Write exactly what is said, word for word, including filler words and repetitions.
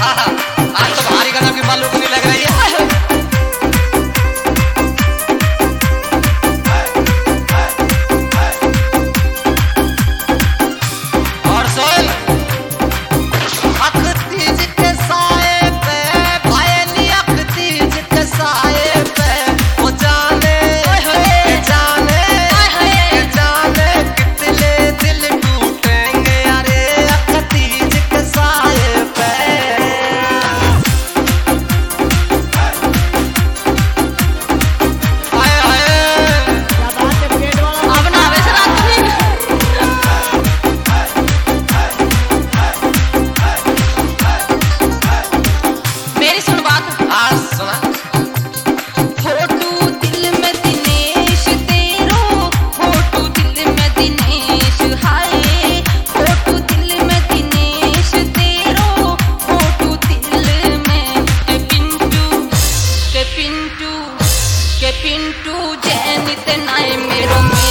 आज तो भारी गजब की बालू नहीं लग रही है। और सोल अखतीज के साए पे भाईली अखतीज के साए पे वो जाने जाने जाने कितने दिल टूटेंगे अरे अखतीज के साए पे। हाय हाय अब ना वैसे रात में मेरी सुन बात। हाँ सुना। फोटू दिल में दिनेश तेरो, फोटू दिल में दिनेश हाय, फोटू दिल में दिनेश तेरो, फोटू दिल में के पिंटू के पिंटू के पिंटू जैनित नाय मेरो।